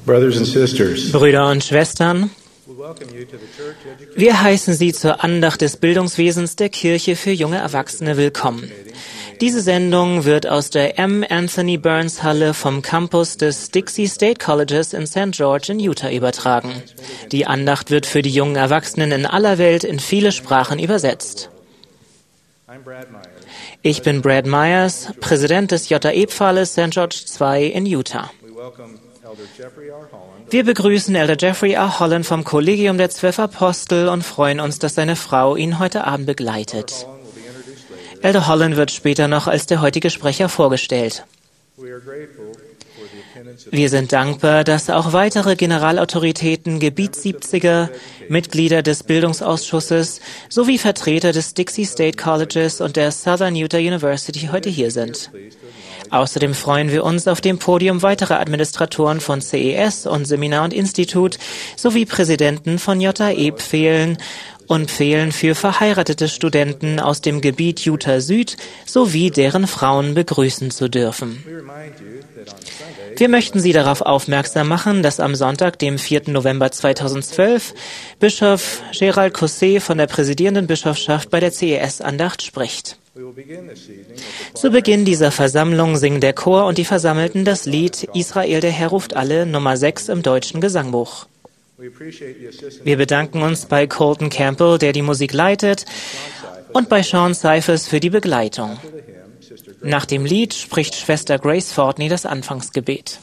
Brothers and sisters, Brüder und Schwestern, wir heißen Sie zur Andacht des Bildungswesens der Kirche für junge Erwachsene willkommen. Diese Sendung wird aus der M. Anthony Burns Halle vom Campus des Dixie State Colleges in St. George in Utah übertragen. Die Andacht wird für die jungen Erwachsenen in aller Welt in viele Sprachen übersetzt. Ich bin Brad Myers, Präsident des JE-Pfahles St. George II in Utah. Wir begrüßen Elder Jeffrey R. Holland vom Kollegium der 12 Apostel und freuen uns, dass seine Frau ihn heute Abend begleitet. Elder Holland wird später noch als der heutige Sprecher vorgestellt. Wir sind dankbar, dass auch weitere Generalautoritäten, Gebietssiebziger, Mitglieder des Bildungsausschusses sowie Vertreter des Dixie State Colleges und der Southern Utah University heute hier sind. Außerdem freuen wir uns, auf dem Podium weitere Administratoren von CES und Seminar und Institut sowie Präsidenten von JE und Pfählen für verheiratete Studenten aus dem Gebiet Utah Süd sowie deren Frauen begrüßen zu dürfen. Wir möchten Sie darauf aufmerksam machen, dass am Sonntag, dem 4. November 2012, Bischof Gerald Cosset von der präsidierenden Bischofschaft bei der CES-Andacht spricht. Zu Beginn dieser Versammlung singen der Chor und die Versammelten das Lied Israel, der Herr ruft alle, Nummer 6 im deutschen Gesangbuch. Wir bedanken uns bei Colton Campbell, der die Musik leitet, und bei Sean Cyphers für die Begleitung. Nach dem Lied spricht Schwester Grace Fortney das Anfangsgebet.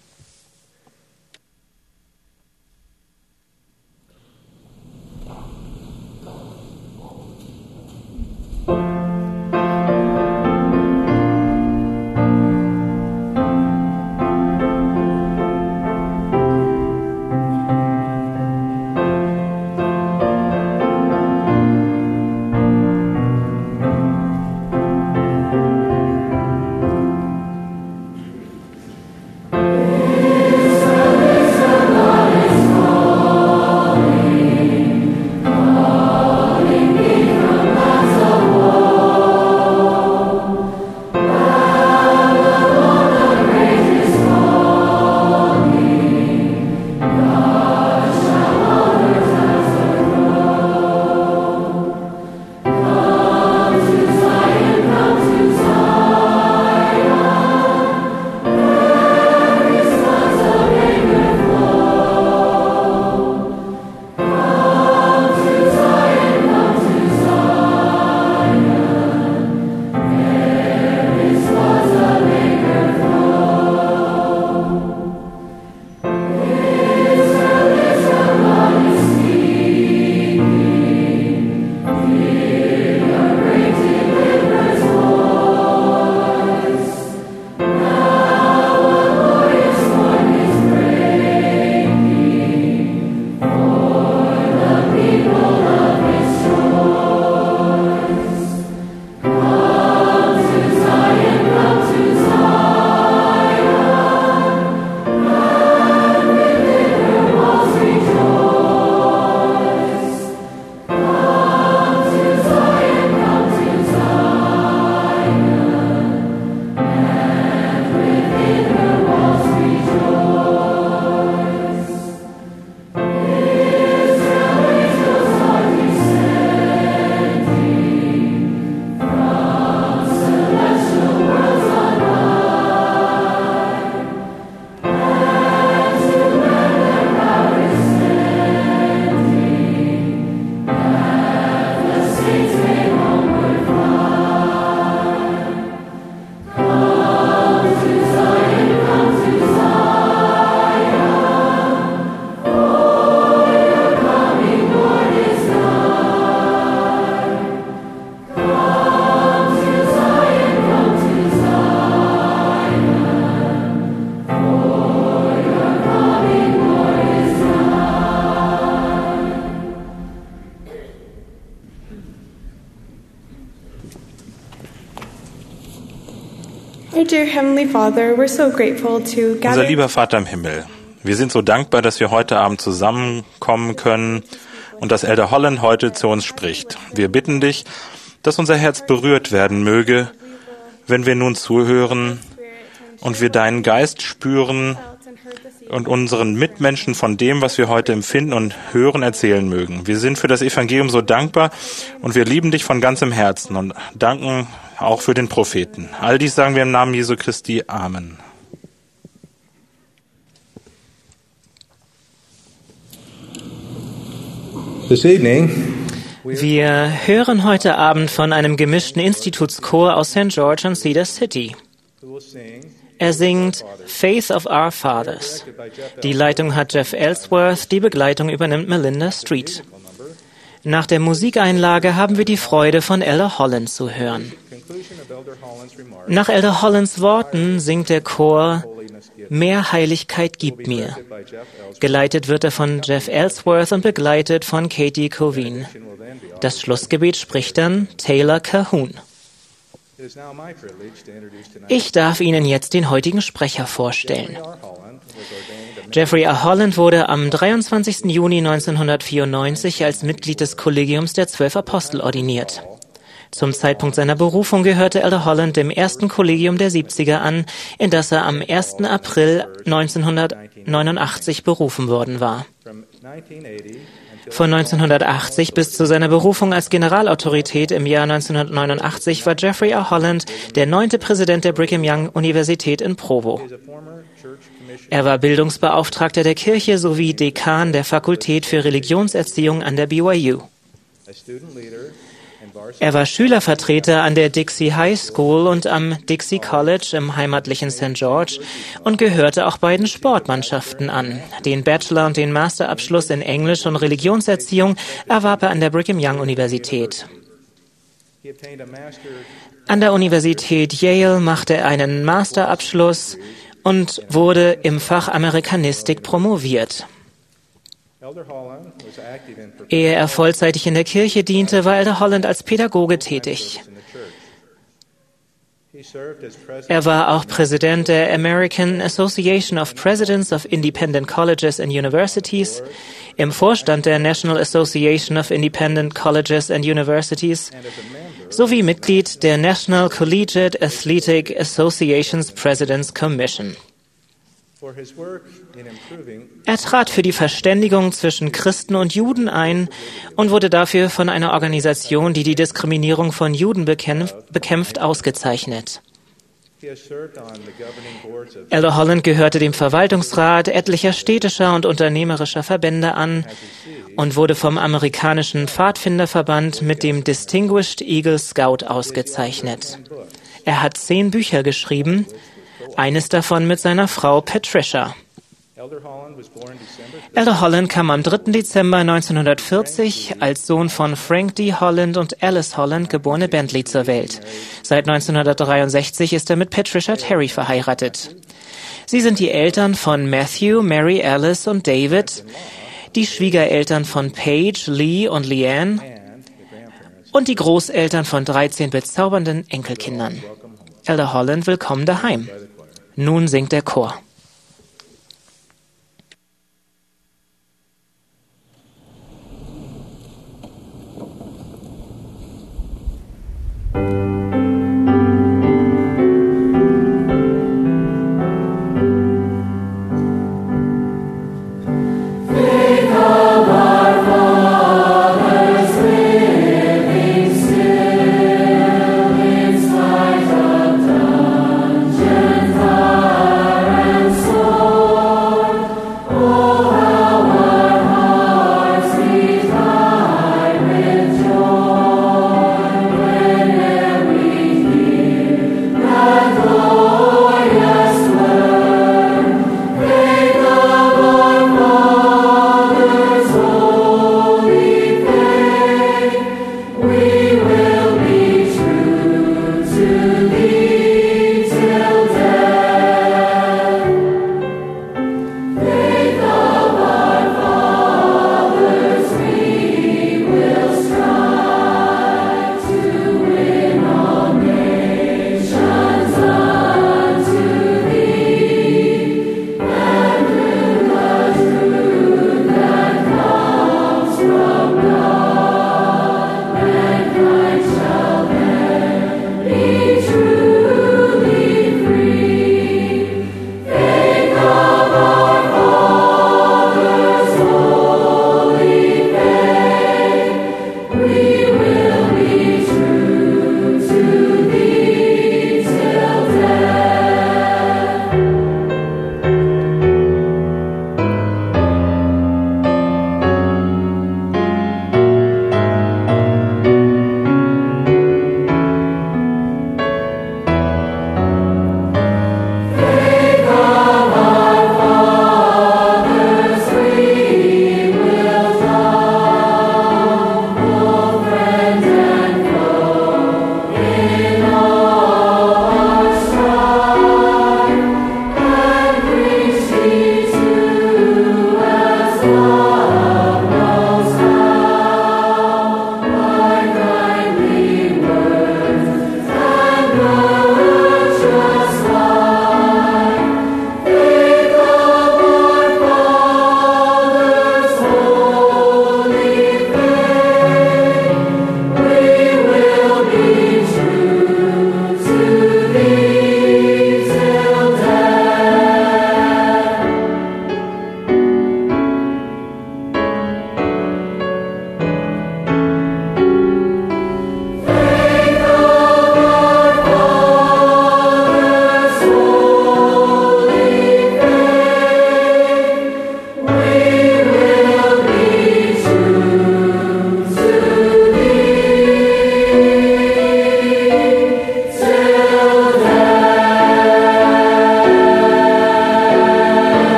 Unser lieber Vater im Himmel, wir sind so dankbar, dass wir heute Abend zusammenkommen können und dass Elder Holland heute zu uns spricht. Wir bitten dich, dass unser Herz berührt werden möge, wenn wir nun zuhören und wir deinen Geist spüren und unseren Mitmenschen von dem, was wir heute empfinden und hören, erzählen mögen. Wir sind für das Evangelium so dankbar und wir lieben dich von ganzem Herzen und danken auch für den Propheten. All dies sagen wir im Namen Jesu Christi. Amen. This evening, Wir hören heute Abend von einem gemischten Institutschor aus St. George und Cedar City. Er singt Faith of Our Fathers. Die Leitung hat Jeff Ellsworth, die Begleitung übernimmt Melinda Street. Nach der Musikeinlage haben wir die Freude, von Elder Holland zu hören. Nach Elder Hollands Worten singt der Chor Mehr Heiligkeit gib mir. Geleitet wird er von Jeff Ellsworth und begleitet von Katie Coveen. Das Schlussgebet spricht dann Taylor Cahoon. Ich darf Ihnen jetzt den heutigen Sprecher vorstellen. Jeffrey R. Holland wurde am 23. Juni 1994 als Mitglied des Kollegiums der 12 Apostel ordiniert. Zum Zeitpunkt seiner Berufung gehörte Elder Holland dem ersten Kollegium der 70er an, in das er am 1. April 1989 berufen worden war. Von 1980 bis zu seiner Berufung als Generalautorität im Jahr 1989 war Jeffrey R. Holland der 9. Präsident der Brigham Young Universität in Provo. Er war Bildungsbeauftragter der Kirche sowie Dekan der Fakultät für Religionserziehung an der BYU. Er war Schülervertreter an der Dixie High School und am Dixie College im heimatlichen St. George und gehörte auch beiden Sportmannschaften an. Den Bachelor- und den Masterabschluss in Englisch und Religionserziehung erwarb er an der Brigham Young Universität. An der Universität Yale machte er einen Masterabschluss und wurde im Fach Amerikanistik promoviert. Ehe er vollzeitig in der Kirche diente, war Elder Holland als Pädagoge tätig. Er war auch Präsident der American Association of Presidents of Independent Colleges and Universities, im Vorstand der National Association of Independent Colleges and Universities sowie Mitglied der National Collegiate Athletic Association's President's Commission. Er trat für die Verständigung zwischen Christen und Juden ein und wurde dafür von einer Organisation, die die Diskriminierung von Juden bekämpft, ausgezeichnet. Elder Holland gehörte dem Verwaltungsrat etlicher städtischer und unternehmerischer Verbände an und wurde vom amerikanischen Pfadfinderverband mit dem Distinguished Eagle Scout ausgezeichnet. Er hat 10 Bücher geschrieben, eines davon mit seiner Frau Patricia. Elder Holland kam am 3. Dezember 1940 als Sohn von Frank D. Holland und Alice Holland, geborene Bentley, zur Welt. Seit 1963 ist er mit Patricia Terry verheiratet. Sie sind die Eltern von Matthew, Mary Alice und David, die Schwiegereltern von Paige, Lee und Leanne und die Großeltern von 13 bezaubernden Enkelkindern. Elder Holland, willkommen daheim. Nun singt der Chor. Still in spite of dungeons are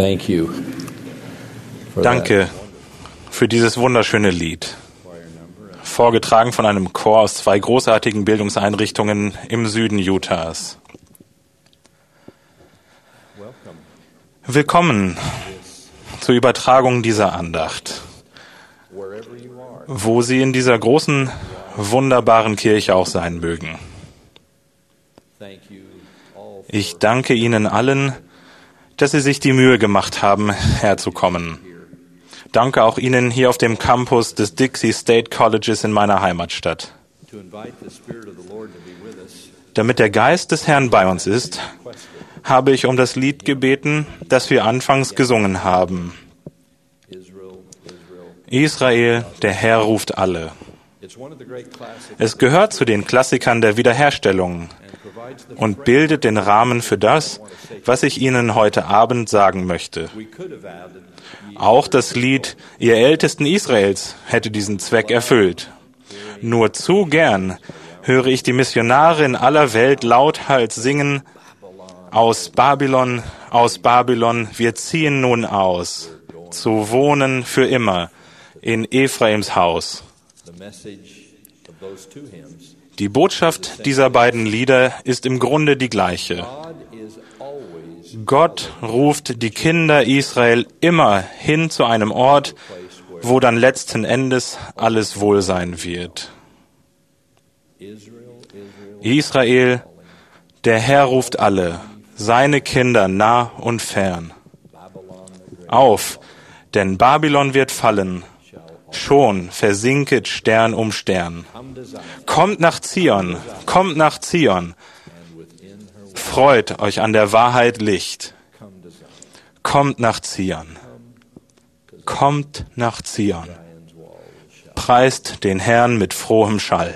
Thank you for Danke für dieses wunderschöne Lied, vorgetragen von einem Chor aus 2 großartigen Bildungseinrichtungen im Süden Utahs. Willkommen zur Übertragung dieser Andacht, wo Sie in dieser großen, wunderbaren Kirche auch sein mögen. Ich danke Ihnen allen, dass Sie sich die Mühe gemacht haben, herzukommen. Danke auch Ihnen hier auf dem Campus des Dixie State Colleges in meiner Heimatstadt. Damit der Geist des Herrn bei uns ist, habe ich um das Lied gebeten, das wir anfangs gesungen haben. Israel, der Herr ruft alle. Es gehört zu den Klassikern der Wiederherstellung und bildet den Rahmen für das, was ich Ihnen heute Abend sagen möchte. Auch das Lied Ihr Ältesten Israels hätte diesen Zweck erfüllt. Nur zu gern höre ich die Missionare in aller Welt lauthals singen: Aus Babylon, wir ziehen nun aus, zu wohnen für immer in Ephraims Haus. Die Botschaft dieser beiden Lieder ist im Grunde die gleiche. Gott ruft die Kinder Israel immer hin zu einem Ort, wo dann letzten Endes alles wohl sein wird. Israel, der Herr ruft alle, seine Kinder nah und fern. Auf, denn Babylon wird fallen, schon versinket Stern um Stern. Kommt nach Zion, freut euch an der Wahrheit Licht. Kommt nach Zion, preist den Herrn mit frohem Schall.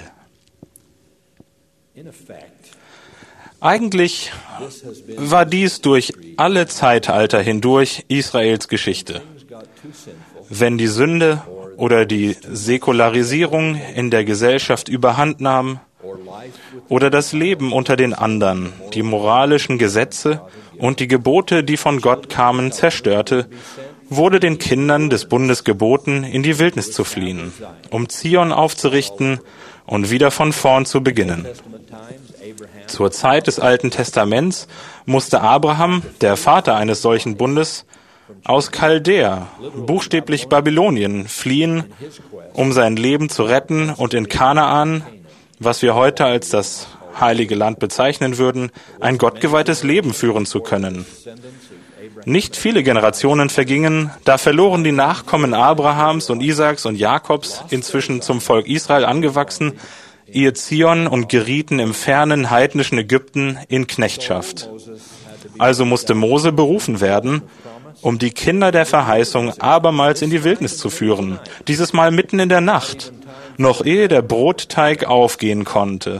Eigentlich war dies durch alle Zeitalter hindurch Israels Geschichte. Wenn die Sünde oder die Säkularisierung in der Gesellschaft überhandnahm oder das Leben unter den anderen die moralischen Gesetze und die Gebote, die von Gott kamen, zerstörte, wurde den Kindern des Bundes geboten, in die Wildnis zu fliehen, um Zion aufzurichten und wieder von vorn zu beginnen. Zur Zeit des Alten Testaments musste Abraham, der Vater eines solchen Bundes, aus Chaldea, buchstäblich Babylonien, fliehen, um sein Leben zu retten und in Kanaan, was wir heute als das Heilige Land bezeichnen würden, ein gottgeweihtes Leben führen zu können. Nicht viele Generationen vergingen, da verloren die Nachkommen Abrahams und Isaaks und Jakobs, inzwischen zum Volk Israel angewachsen, ihr Zion und gerieten im fernen heidnischen Ägypten in Knechtschaft. Also musste Mose berufen werden, um die Kinder der Verheißung abermals in die Wildnis zu führen, dieses Mal mitten in der Nacht, noch ehe der Brotteig aufgehen konnte.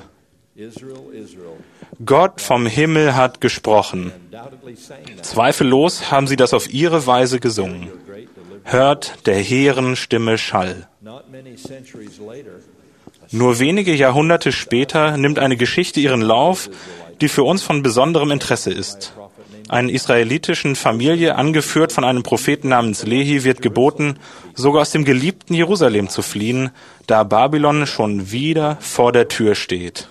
Gott vom Himmel hat gesprochen. Zweifellos haben sie das auf ihre Weise gesungen. Hört der hehren Stimme Schall. Nur wenige Jahrhunderte später nimmt eine Geschichte ihren Lauf, die für uns von besonderem Interesse ist. Einer israelitischen Familie, angeführt von einem Propheten namens Lehi, wird geboten, sogar aus dem geliebten Jerusalem zu fliehen, da Babylon schon wieder vor der Tür steht.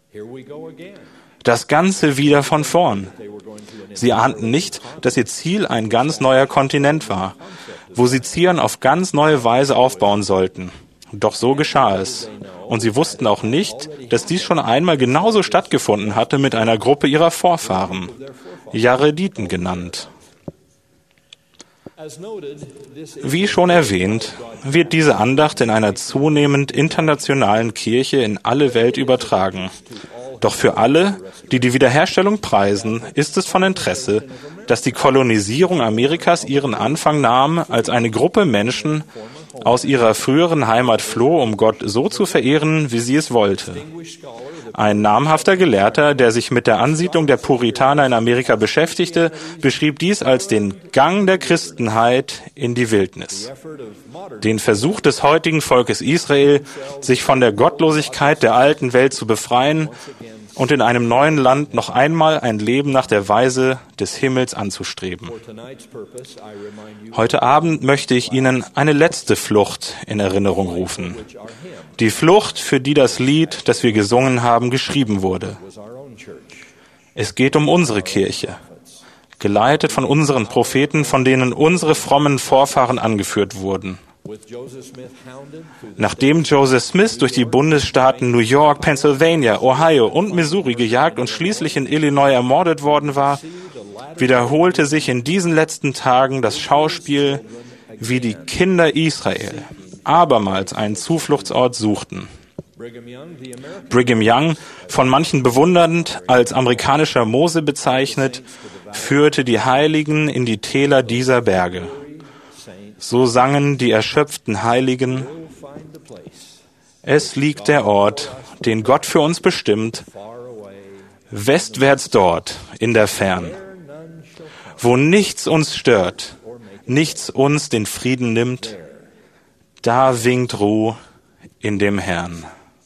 Das Ganze wieder von vorn. Sie ahnten nicht, dass ihr Ziel ein ganz neuer Kontinent war, wo sie Zion auf ganz neue Weise aufbauen sollten. Doch so geschah es. Und sie wussten auch nicht, dass dies schon einmal genauso stattgefunden hatte mit einer Gruppe ihrer Vorfahren, Jarediten genannt. Wie schon erwähnt, wird diese Andacht in einer zunehmend internationalen Kirche in alle Welt übertragen. Doch für alle, die die Wiederherstellung preisen, ist es von Interesse, dass die Kolonisierung Amerikas ihren Anfang nahm, als eine Gruppe Menschen aus ihrer früheren Heimat floh, um Gott so zu verehren, wie sie es wollte. Ein namhafter Gelehrter, der sich mit der Ansiedlung der Puritaner in Amerika beschäftigte, beschrieb dies als den Gang der Christenheit in die Wildnis. Den Versuch des heutigen Volkes Israel, sich von der Gottlosigkeit der alten Welt zu befreien und in einem neuen Land noch einmal ein Leben nach der Weise des Himmels anzustreben. Heute Abend möchte ich Ihnen eine letzte Flucht in Erinnerung rufen. Die Flucht, für die das Lied, das wir gesungen haben, geschrieben wurde. Es geht um unsere Kirche, geleitet von unseren Propheten, von denen unsere frommen Vorfahren angeführt wurden. Nachdem Joseph Smith durch die Bundesstaaten New York, Pennsylvania, Ohio und Missouri gejagt und schließlich in Illinois ermordet worden war, wiederholte sich in diesen letzten Tagen das Schauspiel, wie die Kinder Israel abermals einen Zufluchtsort suchten. Brigham Young, von manchen bewundernd als amerikanischer Mose bezeichnet, führte die Heiligen in die Täler dieser Berge. So sangen die erschöpften Heiligen: Es liegt der Ort, den Gott für uns bestimmt, westwärts dort in der Fern, wo nichts uns stört, nichts uns den Frieden nimmt, da winkt Ruhe in dem Herrn.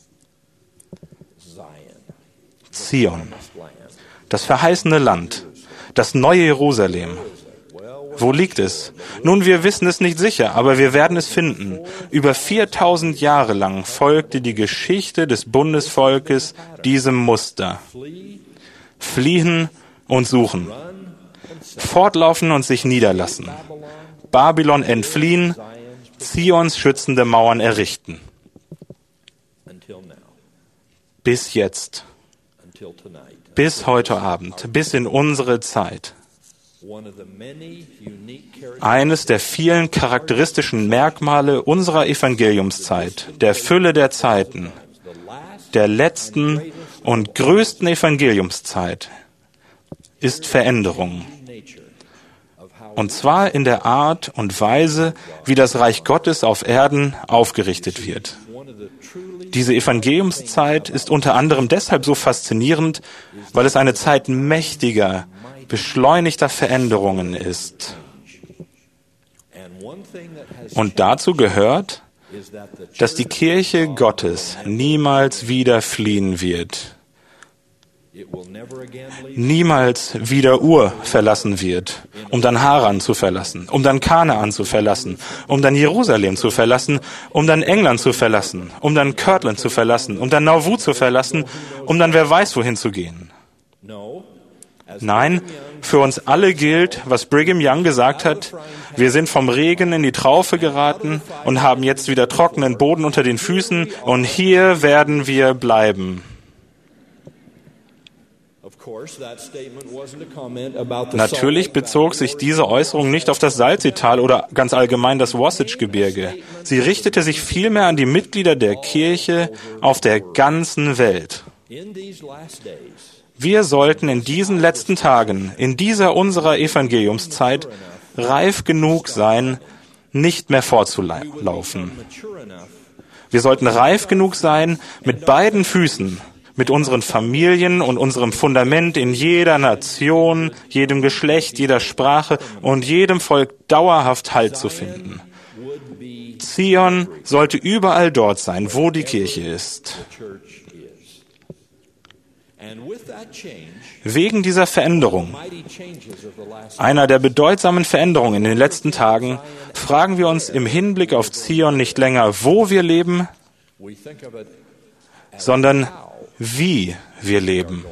Zion, das verheißene Land, das neue Jerusalem. Wo liegt es? Nun, wir wissen es nicht sicher, aber wir werden es finden. Über 4000 Jahre lang folgte die Geschichte des Bundesvolkes diesem Muster. Fliehen und suchen. Fortlaufen und sich niederlassen. Babylon entfliehen, Zions schützende Mauern errichten. Bis jetzt. Bis heute Abend. Bis in unsere Zeit. Eines der vielen charakteristischen Merkmale unserer Evangeliumszeit, der Fülle der Zeiten, der letzten und größten Evangeliumszeit, ist Veränderung. Und zwar in der Art und Weise, wie das Reich Gottes auf Erden aufgerichtet wird. Diese Evangeliumszeit ist unter anderem deshalb so faszinierend, weil es eine Zeit mächtiger, beschleunigter Veränderungen ist. Und dazu gehört, dass die Kirche Gottes niemals wieder fliehen wird. Niemals wieder Ur verlassen wird, um dann Haran zu verlassen, um dann Kanaan zu verlassen, um dann Jerusalem zu verlassen, um dann England zu verlassen, um dann Kirtland zu verlassen, um dann Nauvoo zu verlassen, um dann wer weiß wohin zu gehen. Nein, für uns alle gilt, was Brigham Young gesagt hat: Wir sind vom Regen in die Traufe geraten und haben jetzt wieder trockenen Boden unter den Füßen, und hier werden wir bleiben. Natürlich bezog sich diese Äußerung nicht auf das Salzital oder ganz allgemein das Wasatch-Gebirge. Sie richtete sich vielmehr an die Mitglieder der Kirche auf der ganzen Welt. Wir sollten in diesen letzten Tagen, in dieser unserer Evangeliumszeit, reif genug sein, nicht mehr vorzulaufen. Wir sollten reif genug sein, mit beiden Füßen, mit unseren Familien und unserem Fundament in jeder Nation, jedem Geschlecht, jeder Sprache und jedem Volk dauerhaft Halt zu finden. Zion sollte überall dort sein, wo die Kirche ist. Wegen dieser Veränderung, einer der bedeutsamen Veränderungen in den letzten Tagen, fragen wir uns im Hinblick auf Zion nicht länger, wo wir leben, sondern wie wir leben.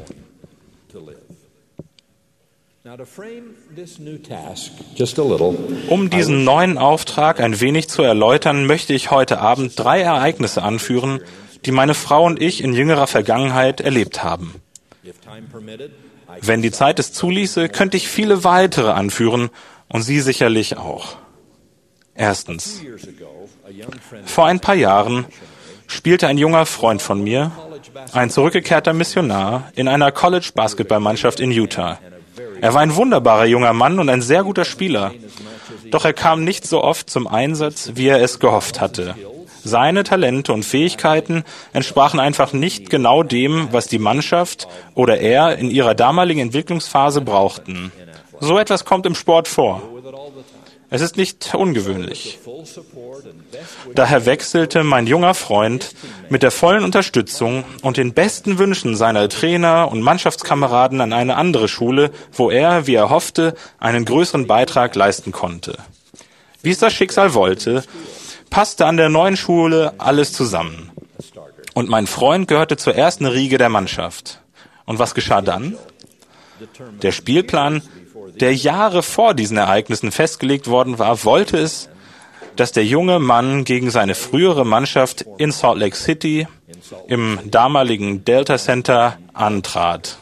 Um diesen neuen Auftrag ein wenig zu erläutern, möchte ich heute Abend 3 Ereignisse anführen, die meine Frau und ich in jüngerer Vergangenheit erlebt haben. Wenn die Zeit es zuließe, könnte ich viele weitere anführen und Sie sicherlich auch. Erstens. Vor ein paar Jahren spielte ein junger Freund von mir, ein zurückgekehrter Missionar, in einer College-Basketballmannschaft in Utah. Er war ein wunderbarer junger Mann und ein sehr guter Spieler. Doch er kam nicht so oft zum Einsatz, wie er es gehofft hatte. Seine Talente und Fähigkeiten entsprachen einfach nicht genau dem, was die Mannschaft oder er in ihrer damaligen Entwicklungsphase brauchten. So etwas kommt im Sport vor. Es ist nicht ungewöhnlich. Daher wechselte mein junger Freund mit der vollen Unterstützung und den besten Wünschen seiner Trainer und Mannschaftskameraden an eine andere Schule, wo er, wie er hoffte, einen größeren Beitrag leisten konnte. Wie es das Schicksal wollte, passte an der neuen Schule alles zusammen. Und mein Freund gehörte zur ersten Riege der Mannschaft. Und was geschah dann? Der Spielplan, der Jahre vor diesen Ereignissen festgelegt worden war, wollte es, dass der junge Mann gegen seine frühere Mannschaft in Salt Lake City im damaligen Delta Center antrat.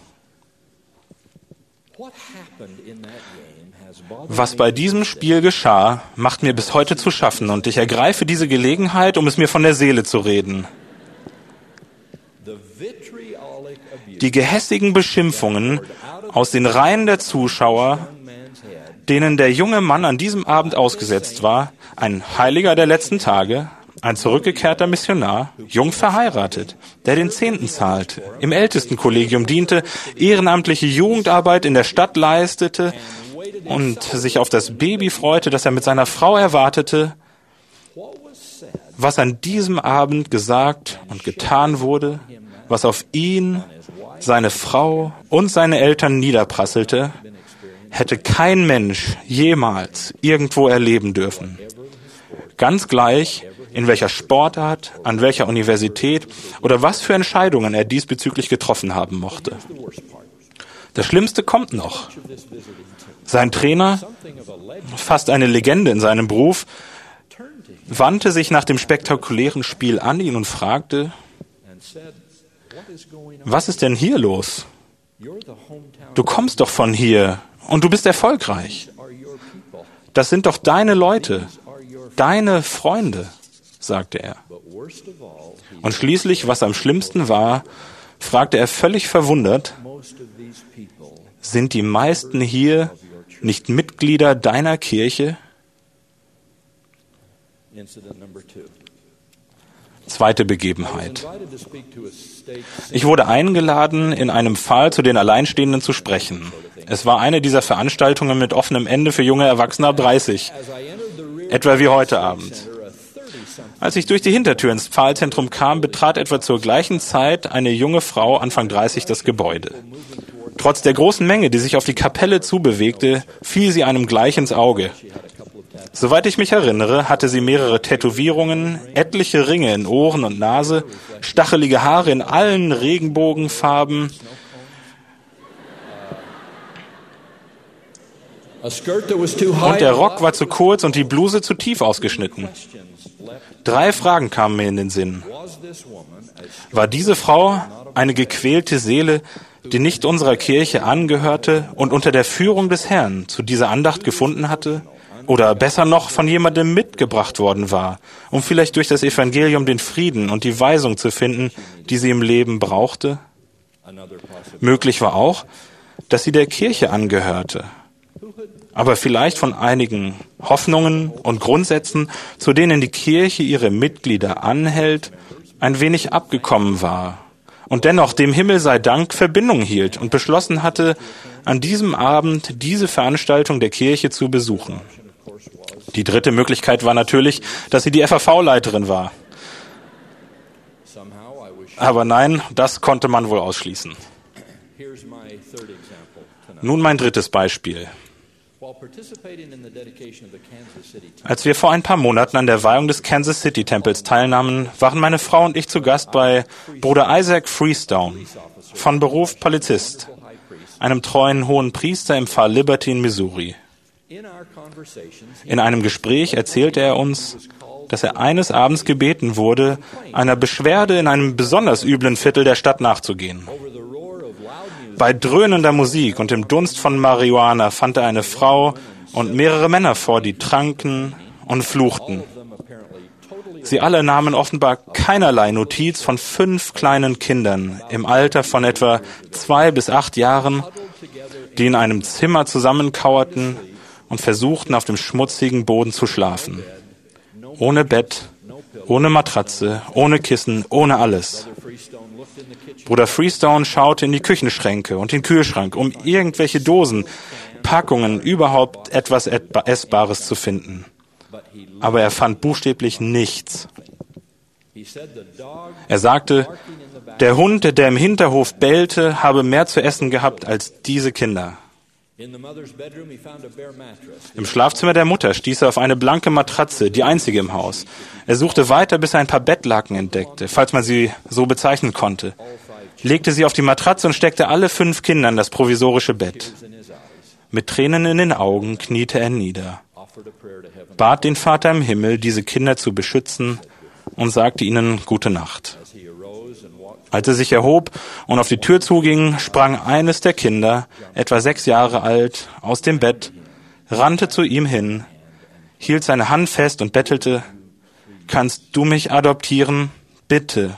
Was bei diesem Spiel geschah, macht mir bis heute zu schaffen und ich ergreife diese Gelegenheit, um es mir von der Seele zu reden. Die gehässigen Beschimpfungen aus den Reihen der Zuschauer, denen der junge Mann an diesem Abend ausgesetzt war, ein Heiliger der letzten Tage, ein zurückgekehrter Missionar, jung verheiratet, der den Zehnten zahlte, im Ältestenkollegium diente, ehrenamtliche Jugendarbeit in der Stadt leistete und sich auf das Baby freute, das er mit seiner Frau erwartete. Was an diesem Abend gesagt und getan wurde, was auf ihn, seine Frau und seine Eltern niederprasselte, hätte kein Mensch jemals irgendwo erleben dürfen. Ganz gleich, in welcher Sportart, an welcher Universität oder was für Entscheidungen er diesbezüglich getroffen haben mochte. Das Schlimmste kommt noch. Sein Trainer, fast eine Legende in seinem Beruf, wandte sich nach dem spektakulären Spiel an ihn und fragte: Was ist denn hier los? Du kommst doch von hier und du bist erfolgreich. Das sind doch deine Leute, deine Freunde, sagte er. Und schließlich, was am schlimmsten war, fragte er völlig verwundert: Sind die meisten hier nicht Mitglieder deiner Kirche? Zweite Begebenheit. Ich wurde eingeladen, in einem Fall zu den Alleinstehenden zu sprechen. Es war eine dieser Veranstaltungen mit offenem Ende für junge Erwachsene ab 30, etwa wie heute Abend. Als ich durch die Hintertür ins Pfahlzentrum kam, betrat etwa zur gleichen Zeit eine junge Frau, Anfang 30, das Gebäude. Trotz der großen Menge, die sich auf die Kapelle zubewegte, fiel sie einem gleich ins Auge. Soweit ich mich erinnere, hatte sie mehrere Tätowierungen, etliche Ringe in Ohren und Nase, stachelige Haare in allen Regenbogenfarben. Und der Rock war zu kurz und die Bluse zu tief ausgeschnitten. 3 Fragen kamen mir in den Sinn. War diese Frau eine gequälte Seele, die nicht unserer Kirche angehörte und unter der Führung des Herrn zu dieser Andacht gefunden hatte? Oder besser noch von jemandem mitgebracht worden war, um vielleicht durch das Evangelium den Frieden und die Weisung zu finden, die sie im Leben brauchte? Möglich war auch, dass sie der Kirche angehörte, aber vielleicht von einigen Hoffnungen und Grundsätzen, zu denen die Kirche ihre Mitglieder anhält, ein wenig abgekommen war und dennoch dem Himmel sei Dank Verbindung hielt und beschlossen hatte, an diesem Abend diese Veranstaltung der Kirche zu besuchen. Die dritte Möglichkeit war natürlich, dass sie die FAV-Leiterin war. Aber nein, das konnte man wohl ausschließen. Nun mein drittes Beispiel. Als wir vor ein paar Monaten an der Weihung des Kansas City Tempels teilnahmen, waren meine Frau und ich zu Gast bei Bruder Isaac Freestone, von Beruf Polizist, einem treuen hohen Priester im Fall Liberty in Missouri. In einem Gespräch erzählte er uns, dass er eines Abends gebeten wurde, einer Beschwerde in einem besonders üblen Viertel der Stadt nachzugehen. Bei dröhnender Musik und dem Dunst von Marihuana fand er eine Frau und mehrere Männer vor, die tranken und fluchten. Sie alle nahmen offenbar keinerlei Notiz von 5 kleinen Kindern im Alter von etwa 2 bis 8 Jahren, die in einem Zimmer zusammenkauerten und versuchten, auf dem schmutzigen Boden zu schlafen. Ohne Bett, ohne Matratze, ohne Kissen, ohne alles. Bruder Freestone schaute in die Küchenschränke und den Kühlschrank, um irgendwelche Dosen, Verpackungen überhaupt etwas Essbares zu finden. Aber er fand buchstäblich nichts. Er sagte, der Hund, der im Hinterhof bellte, habe mehr zu essen gehabt als diese Kinder. Im Schlafzimmer der Mutter stieß er auf eine blanke Matratze, die einzige im Haus. Er suchte weiter, bis er ein paar Bettlaken entdeckte, falls man sie so bezeichnen konnte, legte sie auf die Matratze und steckte alle 5 Kinder in das provisorische Bett. Mit Tränen in den Augen kniete er nieder, bat den Vater im Himmel, diese Kinder zu beschützen und sagte ihnen Gute Nacht. Als er sich erhob und auf die Tür zuging, sprang eines der Kinder, etwa 6 Jahre alt, aus dem Bett, rannte zu ihm hin, hielt seine Hand fest und bettelte, »Kannst du mich adoptieren? Bitte!«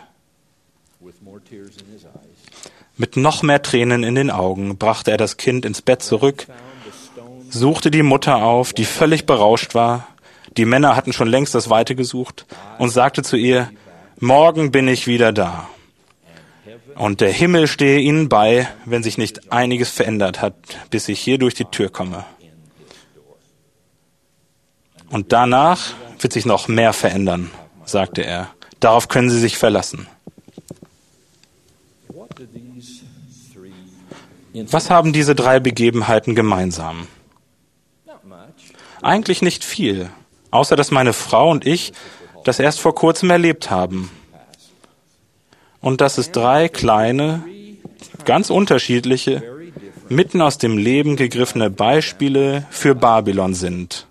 Mit noch mehr Tränen in den Augen brachte er das Kind ins Bett zurück, suchte die Mutter auf, die völlig berauscht war, die Männer hatten schon längst das Weite gesucht, und sagte zu ihr, »Morgen bin ich wieder da.« Und der Himmel stehe ihnen bei, wenn sich nicht einiges verändert hat, bis ich hier durch die Tür komme. Und danach wird sich noch mehr verändern, sagte er. Darauf können Sie sich verlassen. Was haben diese 3 Begebenheiten gemeinsam? Eigentlich nicht viel, außer dass meine Frau und ich das erst vor kurzem erlebt haben. Und dass es 3 kleine, ganz unterschiedliche, mitten aus dem Leben gegriffene Beispiele für Babylon sind.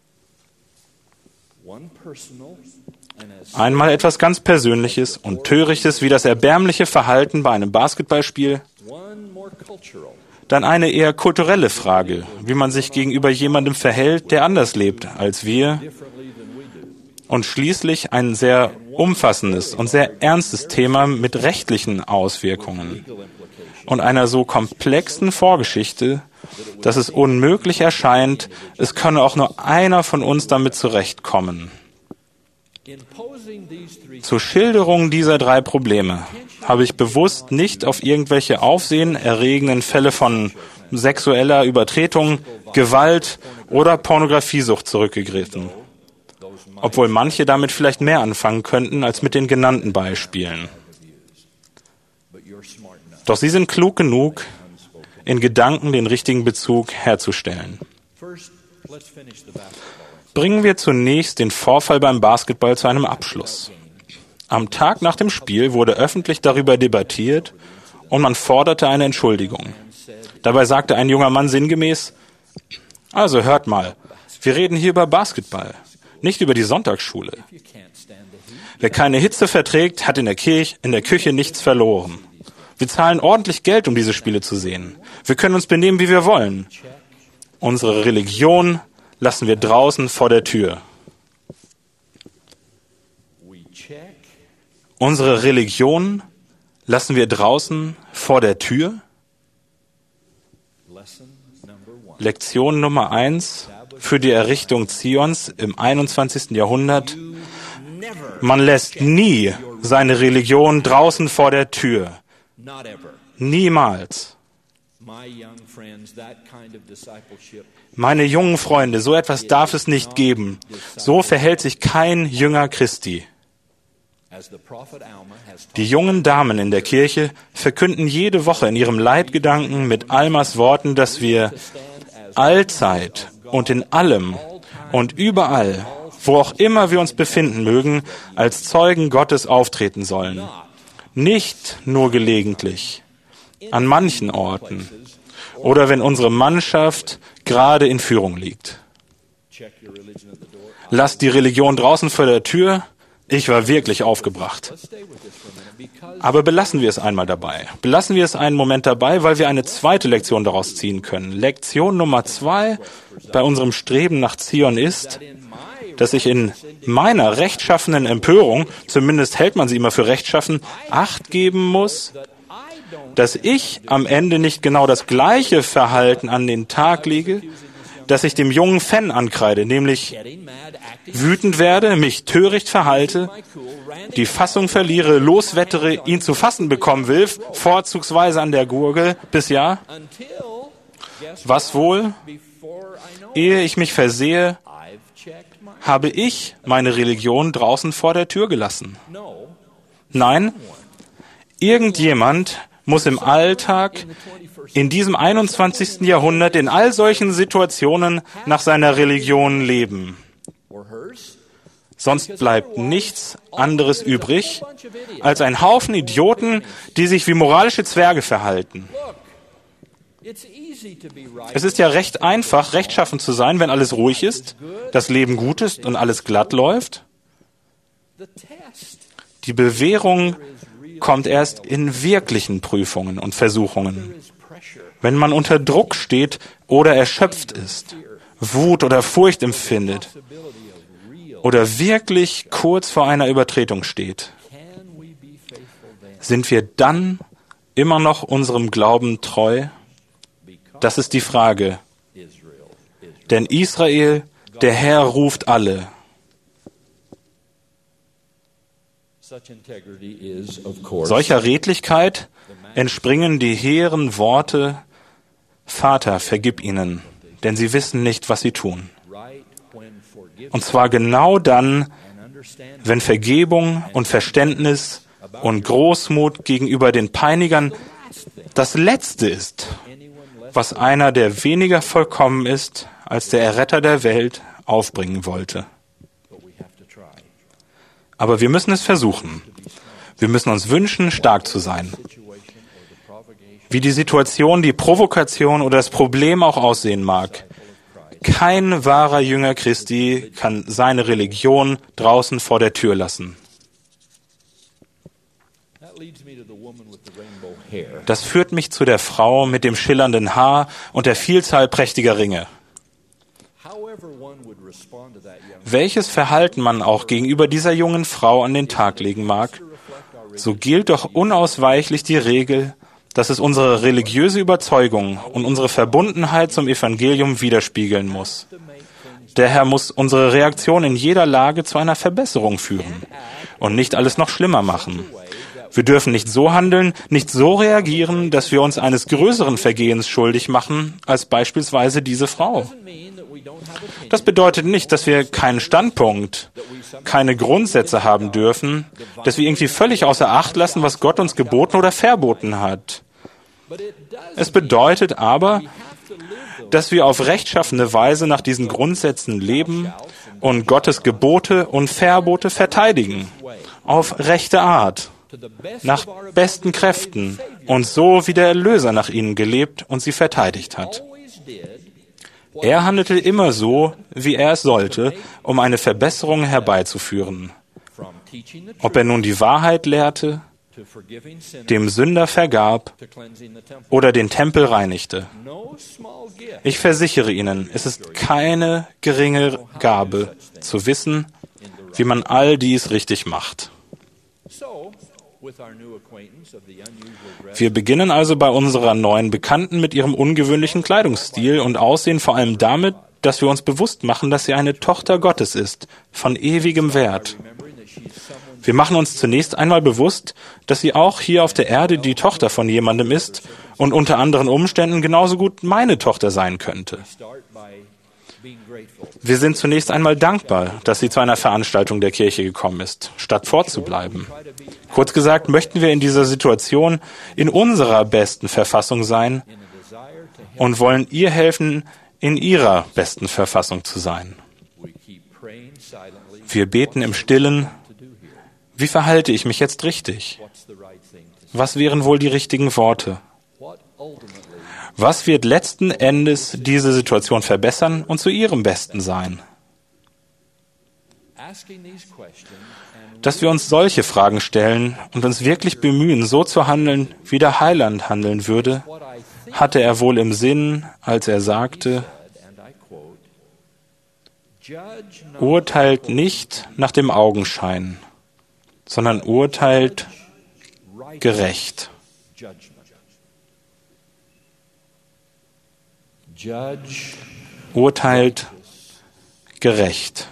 Einmal etwas ganz Persönliches und Törichtes wie das erbärmliche Verhalten bei einem Basketballspiel. Dann eine eher kulturelle Frage, wie man sich gegenüber jemandem verhält, der anders lebt als wir. Und schließlich ein sehr umfassendes und sehr ernstes Thema mit rechtlichen Auswirkungen und einer so komplexen Vorgeschichte, dass es unmöglich erscheint, es könne auch nur einer von uns damit zurechtkommen. Zur Schilderung dieser 3 Probleme habe ich bewusst nicht auf irgendwelche aufsehenerregenden Fälle von sexueller Übertretung, Gewalt oder Pornografiesucht zurückgegriffen. Obwohl manche damit vielleicht mehr anfangen könnten als mit den genannten Beispielen. Doch sie sind klug genug, in Gedanken den richtigen Bezug herzustellen. Bringen wir zunächst den Vorfall beim Basketball zu einem Abschluss. Am Tag nach dem Spiel wurde öffentlich darüber debattiert und man forderte eine Entschuldigung. Dabei sagte ein junger Mann sinngemäß, also hört mal, wir reden hier über Basketball. Nicht über die Sonntagsschule. Wer keine Hitze verträgt, hat in der Küche nichts verloren. Wir zahlen ordentlich Geld, um diese Spiele zu sehen. Wir können uns benehmen, wie wir wollen. Unsere Religion lassen wir draußen vor der Tür. Unsere Religion lassen wir draußen vor der Tür? Lektion Nummer 1 für die Errichtung Zions im 21. Jahrhundert. Man lässt nie seine Religion draußen vor der Tür. Niemals. Meine jungen Freunde, so etwas darf es nicht geben. So verhält sich kein Jünger Christi. Die jungen Damen in der Kirche verkünden jede Woche in ihrem Leitgedanken mit Almas Worten, dass wir allzeit und in allem und überall, wo auch immer wir uns befinden mögen, als Zeugen Gottes auftreten sollen. Nicht nur gelegentlich, an manchen Orten oder wenn unsere Mannschaft gerade in Führung liegt. Lasst die Religion draußen vor der Tür. Ich war wirklich aufgebracht. Aber belassen wir es einmal dabei. Belassen wir es einen Moment dabei, weil wir eine zweite Lektion daraus ziehen können. Lektion Nummer 2 bei unserem Streben nach Zion ist, dass ich in meiner rechtschaffenen Empörung, zumindest hält man sie immer für rechtschaffen, Acht geben muss, dass ich am Ende nicht genau das gleiche Verhalten an den Tag lege, dass ich dem jungen Fan ankreide, nämlich wütend werde, mich töricht verhalte, die Fassung verliere, loswettere, ihn zu fassen bekommen will, vorzugsweise an der Gurgel, Was wohl? Ehe ich mich versehe, habe ich meine Religion draußen vor der Tür gelassen. Nein, irgendjemand muss im Alltag, in diesem 21. Jahrhundert, in all solchen Situationen nach seiner Religion leben. Sonst bleibt nichts anderes übrig, als ein Haufen Idioten, die sich wie moralische Zwerge verhalten. Es ist ja recht einfach, rechtschaffen zu sein, wenn alles ruhig ist, das Leben gut ist und alles glatt läuft. Die Bewährung kommt erst in wirklichen Prüfungen und Versuchungen. Wenn man unter Druck steht oder erschöpft ist, Wut oder Furcht empfindet oder wirklich kurz vor einer Übertretung steht, sind wir dann immer noch unserem Glauben treu? Das ist die Frage. Denn Israel, der Herr ruft alle. Solcher Redlichkeit entspringen die hehren Worte: Vater, vergib ihnen, denn sie wissen nicht, was sie tun. Und zwar genau dann, wenn Vergebung und Verständnis und Großmut gegenüber den Peinigern das Letzte ist, was einer, der weniger vollkommen ist als der Erretter der Welt, aufbringen wollte. Aber wir müssen es versuchen. Wir müssen uns wünschen, stark zu sein. Wie die Situation, die Provokation oder das Problem auch aussehen mag. Kein wahrer Jünger Christi kann seine Religion draußen vor der Tür lassen. Das führt mich zu der Frau mit dem schillernden Haar und der Vielzahl prächtiger Ringe. Welches Verhalten man auch gegenüber dieser jungen Frau an den Tag legen mag, so gilt doch unausweichlich die Regel, dass es unsere religiöse Überzeugung und unsere Verbundenheit zum Evangelium widerspiegeln muss. Der Herr muss unsere Reaktion in jeder Lage zu einer Verbesserung führen und nicht alles noch schlimmer machen. Wir dürfen nicht so handeln, nicht so reagieren, dass wir uns eines größeren Vergehens schuldig machen, als beispielsweise diese Frau. Das bedeutet nicht, dass wir keinen Standpunkt, keine Grundsätze haben dürfen, dass wir irgendwie völlig außer Acht lassen, was Gott uns geboten oder verboten hat. Es bedeutet aber, dass wir auf rechtschaffene Weise nach diesen Grundsätzen leben und Gottes Gebote und Verbote verteidigen, auf rechte Art, nach besten Kräften und so, wie der Erlöser nach ihnen gelebt und sie verteidigt hat. Er handelte immer so, wie er es sollte, um eine Verbesserung herbeizuführen. Ob er nun die Wahrheit lehrte, dem Sünder vergab oder den Tempel reinigte. Ich versichere Ihnen, es ist keine geringe Gabe, zu wissen, wie man all dies richtig macht. Wir beginnen also bei unserer neuen Bekannten mit ihrem ungewöhnlichen Kleidungsstil und Aussehen vor allem damit, dass wir uns bewusst machen, dass sie eine Tochter Gottes ist, von ewigem Wert. Wir machen uns zunächst einmal bewusst, dass sie auch hier auf der Erde die Tochter von jemandem ist und unter anderen Umständen genauso gut meine Tochter sein könnte. Wir sind zunächst einmal dankbar, dass sie zu einer Veranstaltung der Kirche gekommen ist, statt fortzubleiben. Kurz gesagt, möchten wir in dieser Situation in unserer besten Verfassung sein und wollen ihr helfen, in ihrer besten Verfassung zu sein. Wir beten im Stillen: Wie verhalte ich mich jetzt richtig? Was wären wohl die richtigen Worte? Was wird letzten Endes diese Situation verbessern und zu ihrem Besten sein? Dass wir uns solche Fragen stellen und uns wirklich bemühen, so zu handeln, wie der Heiland handeln würde, hatte er wohl im Sinn, als er sagte: Urteilt nicht nach dem Augenschein, sondern urteilt gerecht. Urteilt gerecht.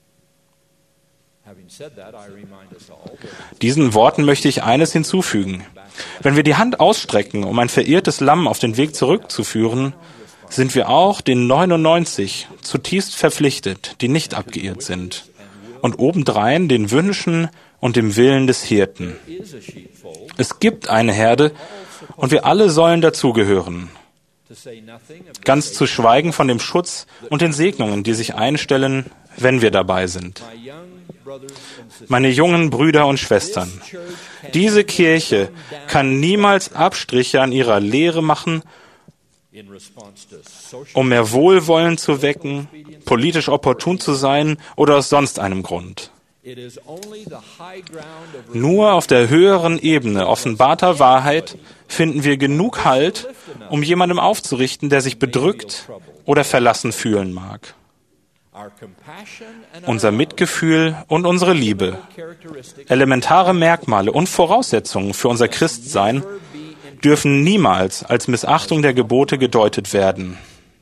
Diesen Worten möchte ich eines hinzufügen. Wenn wir die Hand ausstrecken, um ein verirrtes Lamm auf den Weg zurückzuführen, sind wir auch den 99 zutiefst verpflichtet, die nicht abgeirrt sind, und obendrein den Wünschen und dem Willen des Hirten. Es gibt eine Herde und wir alle sollen dazugehören. Ganz zu schweigen von dem Schutz und den Segnungen, die sich einstellen, wenn wir dabei sind. Meine jungen Brüder und Schwestern, diese Kirche kann niemals Abstriche an ihrer Lehre machen, um mehr Wohlwollen zu wecken, politisch opportun zu sein oder aus sonst einem Grund. Nur auf der höheren Ebene offenbarter Wahrheit finden wir genug Halt, um jemandem aufzurichten, der sich bedrückt oder verlassen fühlen mag. Unser Mitgefühl und unsere Liebe, elementare Merkmale und Voraussetzungen für unser Christsein, dürfen niemals als Missachtung der Gebote gedeutet werden.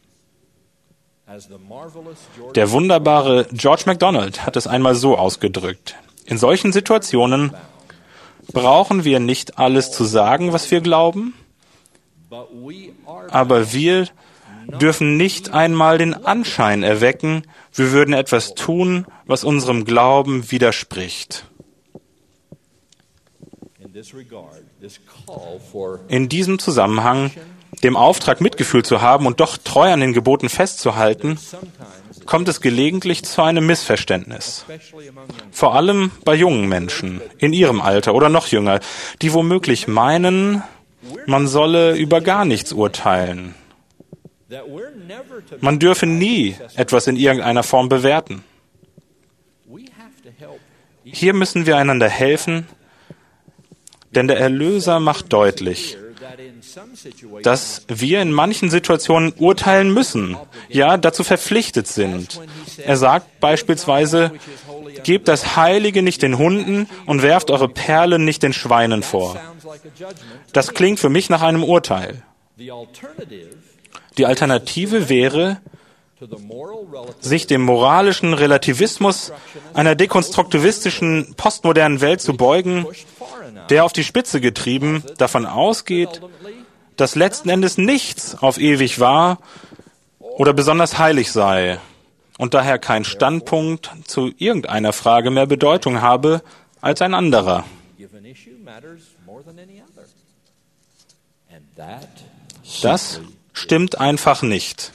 Der wunderbare George MacDonald hat es einmal so ausgedrückt: In solchen Situationen brauchen wir nicht alles zu sagen, was wir glauben, aber wir dürfen nicht einmal den Anschein erwecken, wir würden etwas tun, was unserem Glauben widerspricht. In diesem Zusammenhang, dem Auftrag, Mitgefühl zu haben und doch treu an den Geboten festzuhalten, kommt es gelegentlich zu einem Missverständnis. Vor allem bei jungen Menschen, in ihrem Alter oder noch jünger, die womöglich meinen, man solle über gar nichts urteilen. Man dürfe nie etwas in irgendeiner Form bewerten. Hier müssen wir einander helfen, denn der Erlöser macht deutlich, dass wir in manchen Situationen urteilen müssen, ja, dazu verpflichtet sind. Er sagt beispielsweise, gebt das Heilige nicht den Hunden und werft eure Perlen nicht den Schweinen vor. Das klingt für mich nach einem Urteil. Die Alternative wäre, sich dem moralischen Relativismus einer dekonstruktivistischen, postmodernen Welt zu beugen, der auf die Spitze getrieben davon ausgeht, dass letzten Endes nichts auf ewig war oder besonders heilig sei und daher kein Standpunkt zu irgendeiner Frage mehr Bedeutung habe als ein anderer. Das stimmt einfach nicht.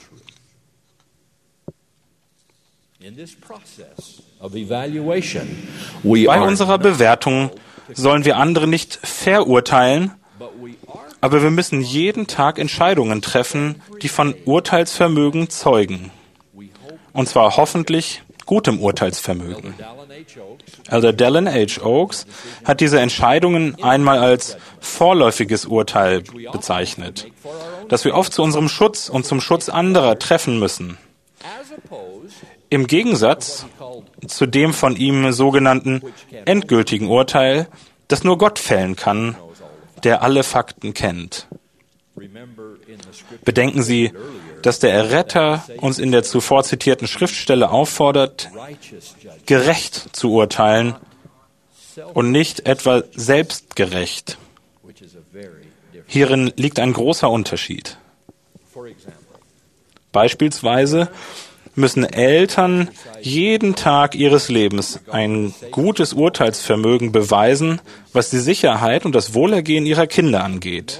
Bei unserer Bewertung sollen wir andere nicht verurteilen, aber wir müssen jeden Tag Entscheidungen treffen, die von Urteilsvermögen zeugen. Und zwar hoffentlich gutem Urteilsvermögen. Elder Dallin H. Oaks hat diese Entscheidungen einmal als vorläufiges Urteil bezeichnet, das wir oft zu unserem Schutz und zum Schutz anderer treffen müssen. Im Gegensatz zu dem von ihm sogenannten endgültigen Urteil, das nur Gott fällen kann, der alle Fakten kennt. Bedenken Sie, dass der Erretter uns in der zuvor zitierten Schriftstelle auffordert, gerecht zu urteilen und nicht etwa selbstgerecht. Hierin liegt ein großer Unterschied. Beispielsweise müssen Eltern jeden Tag ihres Lebens ein gutes Urteilsvermögen beweisen, was die Sicherheit und das Wohlergehen ihrer Kinder angeht.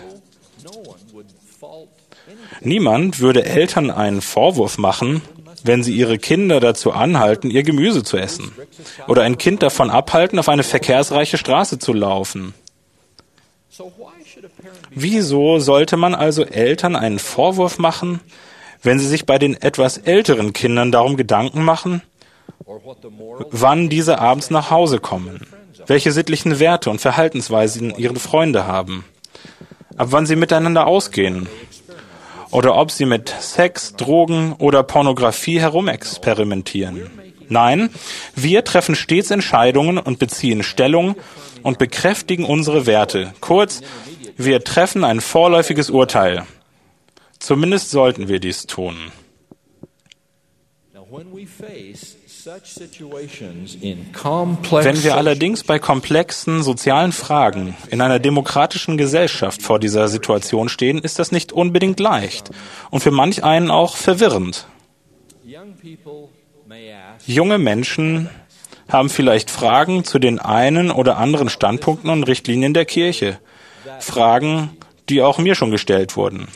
Niemand würde Eltern einen Vorwurf machen, wenn sie ihre Kinder dazu anhalten, ihr Gemüse zu essen oder ein Kind davon abhalten, auf eine verkehrsreiche Straße zu laufen. Wieso sollte man also Eltern einen Vorwurf machen, wenn sie sich bei den etwas älteren Kindern darum Gedanken machen, wann diese abends nach Hause kommen, welche sittlichen Werte und Verhaltensweisen ihre Freunde haben, ab wann sie miteinander ausgehen oder ob sie mit Sex, Drogen oder Pornografie herumexperimentieren. Nein, wir treffen stets Entscheidungen und beziehen Stellung und bekräftigen unsere Werte. Kurz, wir treffen ein vorläufiges Urteil. Zumindest sollten wir dies tun. Wenn wir allerdings bei komplexen sozialen Fragen in einer demokratischen Gesellschaft vor dieser Situation stehen, ist das nicht unbedingt leicht und für manch einen auch verwirrend. Junge Menschen haben vielleicht Fragen zu den einen oder anderen Standpunkten und Richtlinien der Kirche. Fragen, die auch mir schon gestellt wurden.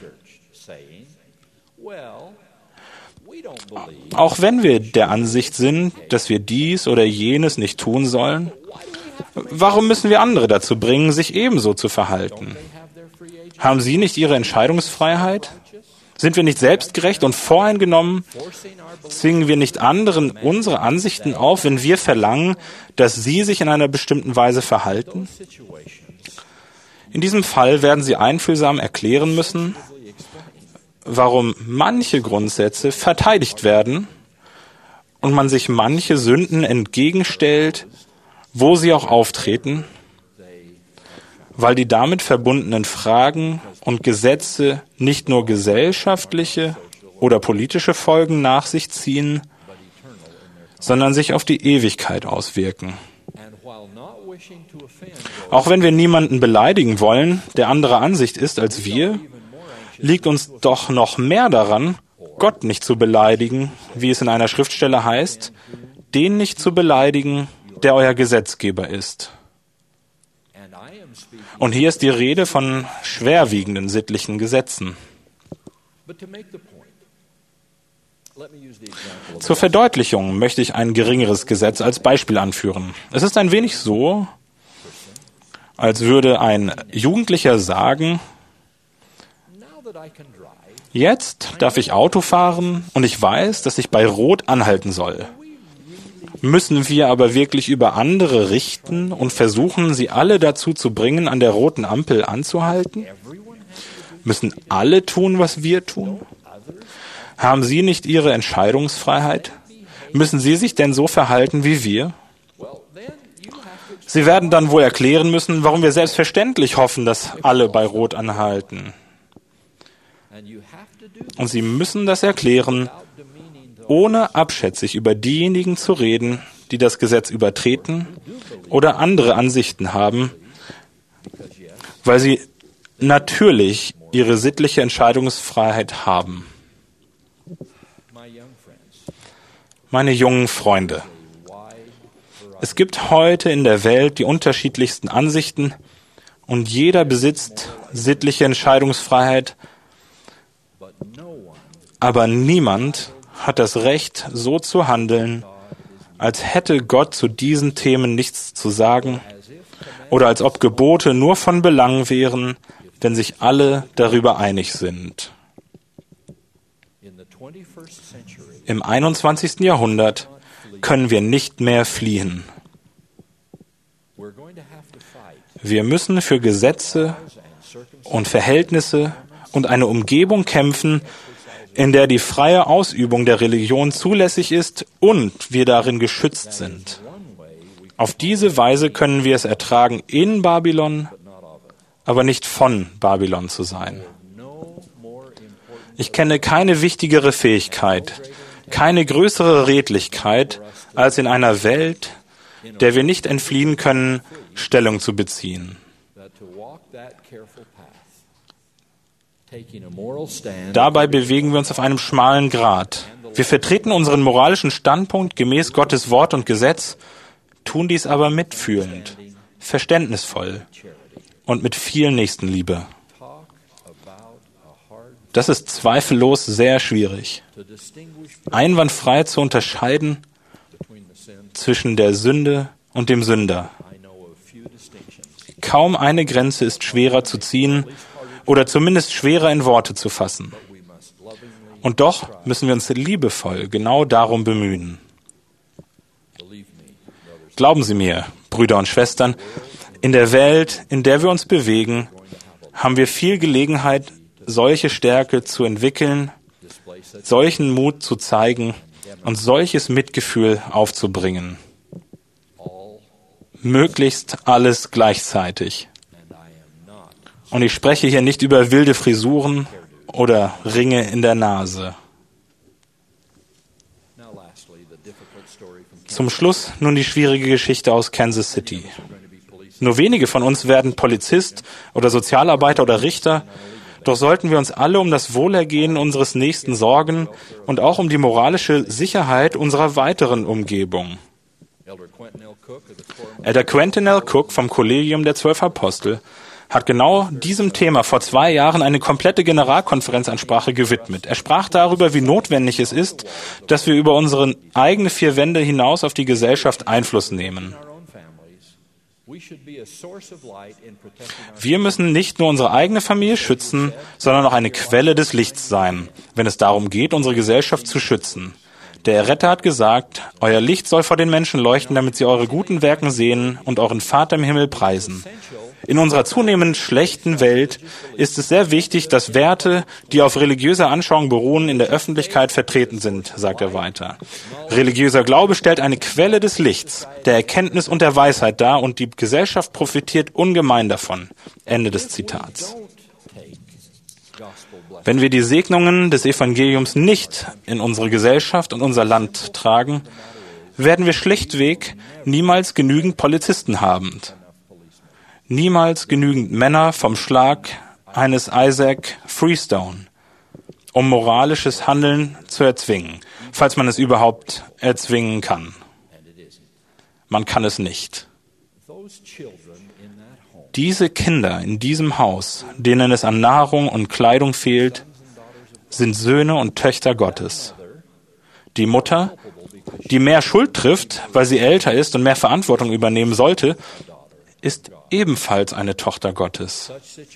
Auch wenn wir der Ansicht sind, dass wir dies oder jenes nicht tun sollen, warum müssen wir andere dazu bringen, sich ebenso zu verhalten? Haben sie nicht ihre Entscheidungsfreiheit? Sind wir nicht selbstgerecht und voreingenommen? Zwingen wir nicht anderen unsere Ansichten auf, wenn wir verlangen, dass sie sich in einer bestimmten Weise verhalten? In diesem Fall werden sie einfühlsam erklären müssen, warum manche Grundsätze verteidigt werden und man sich manche Sünden entgegenstellt, wo sie auch auftreten, weil die damit verbundenen Fragen und Gesetze nicht nur gesellschaftliche oder politische Folgen nach sich ziehen, sondern sich auf die Ewigkeit auswirken. Auch wenn wir niemanden beleidigen wollen, der anderer Ansicht ist als wir, liegt uns doch noch mehr daran, Gott nicht zu beleidigen, wie es in einer Schriftstelle heißt, den nicht zu beleidigen, der euer Gesetzgeber ist. Und hier ist die Rede von schwerwiegenden sittlichen Gesetzen. Zur Verdeutlichung möchte ich ein geringeres Gesetz als Beispiel anführen. Es ist ein wenig so, als würde ein Jugendlicher sagen, jetzt darf ich Auto fahren und ich weiß, dass ich bei Rot anhalten soll. Müssen wir aber wirklich über andere richten und versuchen, sie alle dazu zu bringen, an der roten Ampel anzuhalten? Müssen alle tun, was wir tun? Haben sie nicht ihre Entscheidungsfreiheit? Müssen sie sich denn so verhalten wie wir? Sie werden dann wohl erklären müssen, warum wir selbstverständlich hoffen, dass alle bei Rot anhalten. Und sie müssen das erklären, ohne abschätzig über diejenigen zu reden, die das Gesetz übertreten oder andere Ansichten haben, weil sie natürlich ihre sittliche Entscheidungsfreiheit haben. Meine jungen Freunde, es gibt heute in der Welt die unterschiedlichsten Ansichten und jeder besitzt sittliche Entscheidungsfreiheit, aber niemand hat das Recht, so zu handeln, als hätte Gott zu diesen Themen nichts zu sagen oder als ob Gebote nur von Belang wären, wenn sich alle darüber einig sind. Im 21. Jahrhundert können wir nicht mehr fliehen. Wir müssen für Gesetze und Verhältnisse und eine Umgebung kämpfen, in der die freie Ausübung der Religion zulässig ist und wir darin geschützt sind. Auf diese Weise können wir es ertragen, in Babylon, aber nicht von Babylon zu sein. Ich kenne keine wichtigere Fähigkeit, keine größere Redlichkeit, als in einer Welt, der wir nicht entfliehen können, Stellung zu beziehen. Dabei bewegen wir uns auf einem schmalen Grat. Wir vertreten unseren moralischen Standpunkt gemäß Gottes Wort und Gesetz, tun dies aber mitfühlend, verständnisvoll und mit viel Nächstenliebe. Das ist zweifellos sehr schwierig, einwandfrei zu unterscheiden zwischen der Sünde und dem Sünder. Kaum eine Grenze ist schwerer zu ziehen oder zumindest schwerer in Worte zu fassen. Und doch müssen wir uns liebevoll genau darum bemühen. Glauben Sie mir, Brüder und Schwestern, in der Welt, in der wir uns bewegen, haben wir viel Gelegenheit, solche Stärke zu entwickeln, solchen Mut zu zeigen und solches Mitgefühl aufzubringen. Möglichst alles gleichzeitig. Und ich spreche hier nicht über wilde Frisuren oder Ringe in der Nase. Zum Schluss nun die schwierige Geschichte aus Kansas City. Nur wenige von uns werden Polizist oder Sozialarbeiter oder Richter, doch sollten wir uns alle um das Wohlergehen unseres Nächsten sorgen und auch um die moralische Sicherheit unserer weiteren Umgebung. Elder Quentin L. Cook vom Kollegium der 12 Apostel hat genau diesem Thema vor 2 Jahren eine komplette Generalkonferenzansprache gewidmet. Er sprach darüber, wie notwendig es ist, dass wir über unsere eigenen 4 Wände hinaus auf die Gesellschaft Einfluss nehmen. Wir müssen nicht nur unsere eigene Familie schützen, sondern auch eine Quelle des Lichts sein, wenn es darum geht, unsere Gesellschaft zu schützen. Der Erretter hat gesagt, euer Licht soll vor den Menschen leuchten, damit sie eure guten Werke sehen und euren Vater im Himmel preisen. In unserer zunehmend schlechten Welt ist es sehr wichtig, dass Werte, die auf religiöser Anschauung beruhen, in der Öffentlichkeit vertreten sind, sagt er weiter. Religiöser Glaube stellt eine Quelle des Lichts, der Erkenntnis und der Weisheit dar und die Gesellschaft profitiert ungemein davon. Ende des Zitats. Wenn wir die Segnungen des Evangeliums nicht in unsere Gesellschaft und unser Land tragen, werden wir schlichtweg niemals genügend Polizisten haben. Niemals genügend Männer vom Schlag eines Isaac Freestone, um moralisches Handeln zu erzwingen, falls man es überhaupt erzwingen kann. Man kann es nicht. Diese Kinder in diesem Haus, denen es an Nahrung und Kleidung fehlt, sind Söhne und Töchter Gottes. Die Mutter, die mehr Schuld trifft, weil sie älter ist und mehr Verantwortung übernehmen sollte, ist ebenfalls eine Tochter Gottes.